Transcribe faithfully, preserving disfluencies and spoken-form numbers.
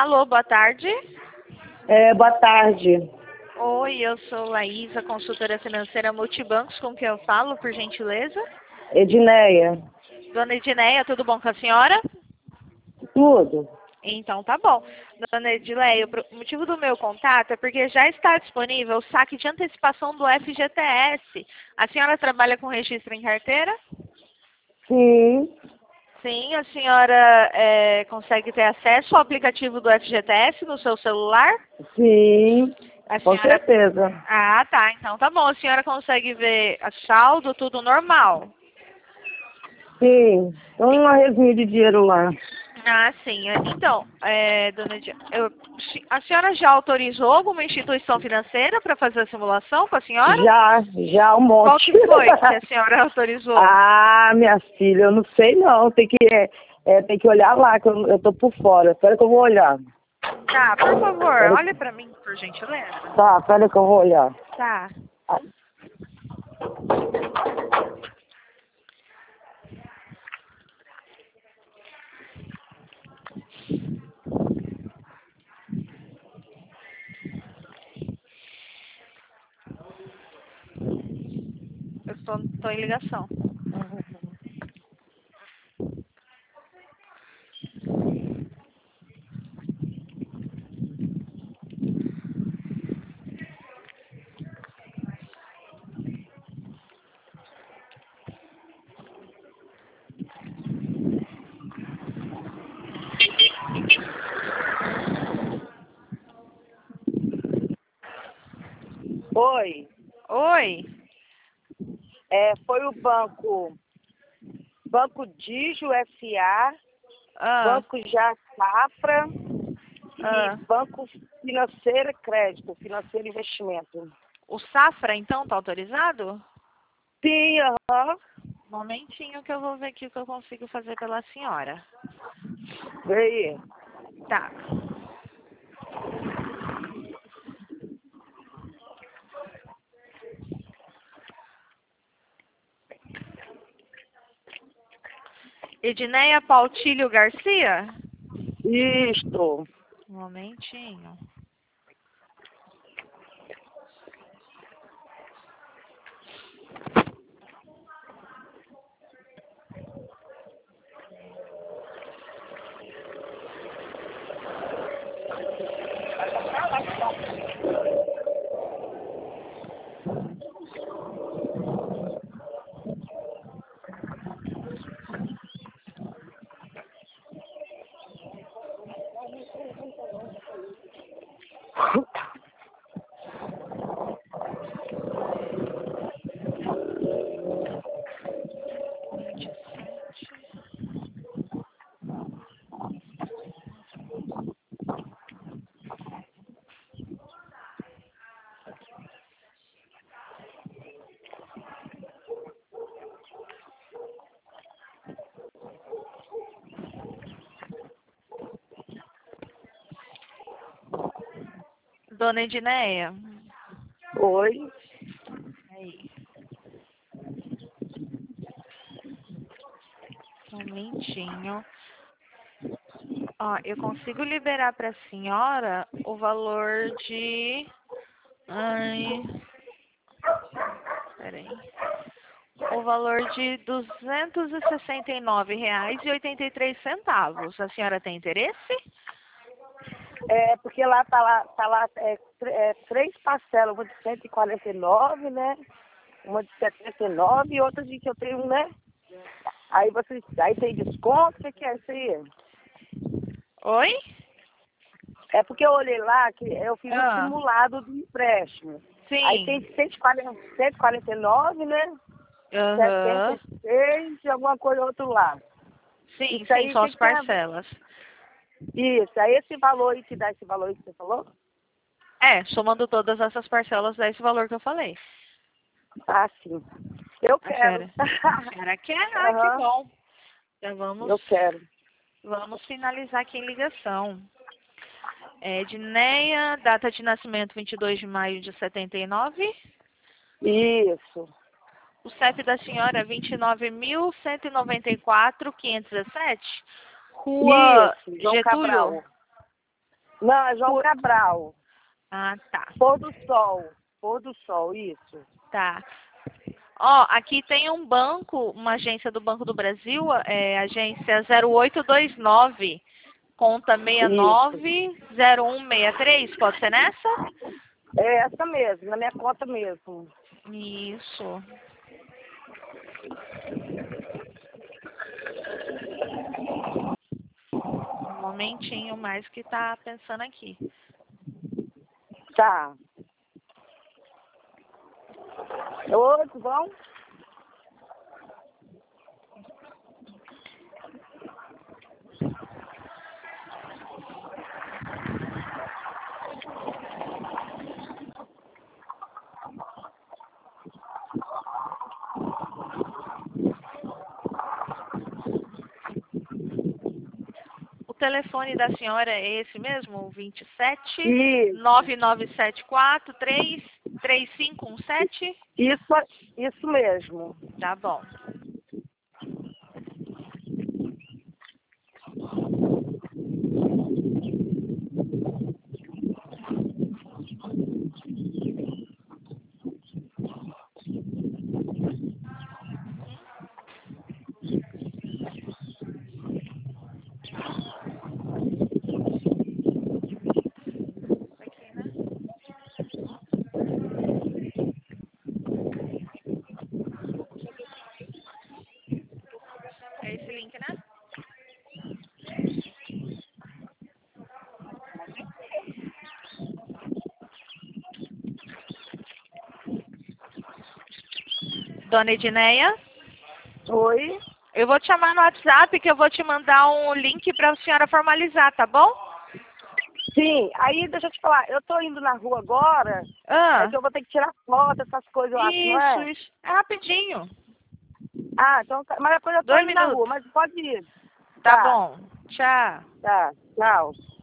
Alô, boa tarde. É, boa tarde. Oi, eu sou Laísa, consultora financeira Multibancos, com quem eu falo, por gentileza? Edneia. Dona Edneia, tudo bom com a senhora? Tudo. Então tá bom. Dona Edileia, o motivo do meu contato é porque já está disponível o saque de antecipação do F G T S. A senhora trabalha com registro em carteira? Sim. Sim, a senhora é, consegue ter acesso ao aplicativo do F G T S no seu celular? Sim. A Com senhora... certeza. Ah, tá. Então tá bom. A senhora consegue ver a saldo, tudo normal? Sim. Então, uma resumo de dinheiro lá. Ah, sim. Então, é, dona Di... eu... a senhora já autorizou alguma instituição financeira para fazer a simulação com a senhora? Já, já um monte. Qual que foi que a senhora autorizou? Ah, minha filha, eu não sei não. Tem que, é, é, tem que olhar lá, que eu, eu tô por fora. Espera que eu vou olhar. Tá, por favor, Pera... olha para mim, por gentileza. Tá, espera que eu vou olhar. Tá. Ah. Eu tô, tô em ligação. Oi. Oi. É, foi o banco, Banco Digio S A, Ah, Banco Já Safra e ah. Banco Financeiro Crédito, Financeiro Investimento. O Safra, então, tá autorizado? Sim, aham. Um momentinho que eu vou ver aqui o que eu consigo fazer pela senhora. Vê aí. Tá. Edneia Pautilho Garcia? Isto. Um momentinho. vinte e sete. Dona Edneia? Oi. Aí. Um momentinho. Ó, eu consigo liberar para a senhora o valor de... Ai... Peraí. O valor de duzentos e sessenta e nove reais e oitenta e três centavos. A senhora tem interesse? É, porque lá tá lá, tá lá é, tr- é, três parcelas, uma de cento e quarenta e nove, né? Uma de setenta e nove e outra de que eu tenho, né? Aí vocês, aí tem desconto, o que que é isso aí? Oi? É porque eu olhei lá que eu fiz o Ah, simulado do empréstimo. Aí tem sim. cento e quarenta, cento e quarenta e nove, né? setenta Aham. e seis e alguma coisa outro lá. Sim, Isso sim, aí, o são que as que tem a ver? parcelas. Isso, aí esse valor aí que dá esse valor aí que você falou? É, somando todas essas parcelas dá esse valor que eu falei. Ah, sim. Eu A quero. senhora, a senhora quer? Ah, que Aham, bom. Então vamos, eu quero. vamos finalizar aqui em ligação. É, Edneia, data de nascimento vinte e dois de maio de setenta e nove. Isso, O C E P da senhora é vinte e nove mil cento e noventa e quatro, quinhentos e dezessete. Rua isso, João Getúlio. Cabral. Não, é João Por- Cabral. Ah, tá. Pôr do sol. Pôr do sol, isso. Tá. Ó, aqui tem um banco, uma agência do Banco do Brasil, é, agência zero oito dois nove, conta seis nove zero um seis três, pode ser nessa? É essa mesmo, na minha conta mesmo. Isso. Um momentinho mais que tá pensando aqui. Tá. Oi, tudo bom? O telefone da senhora é esse mesmo? vinte e sete, Isso. nove nove sete quatro, três três cinco um sete? Isso, isso mesmo. Tá bom. Aqui, né? É esse link, né? Dona Edneia, Oi? eu vou te chamar no WhatsApp que eu vou te mandar um link para a senhora formalizar, tá bom? Sim, aí deixa eu te falar, eu tô indo na rua agora, Ah, é que eu vou ter que tirar foto, essas coisas, eu acho, não isso, é? isso. É rapidinho. Ah, então, tá- mas depois eu tô Dois indo na rua, minutos. mas pode ir. Tá Tá, bom. Tchau. tá, tchau.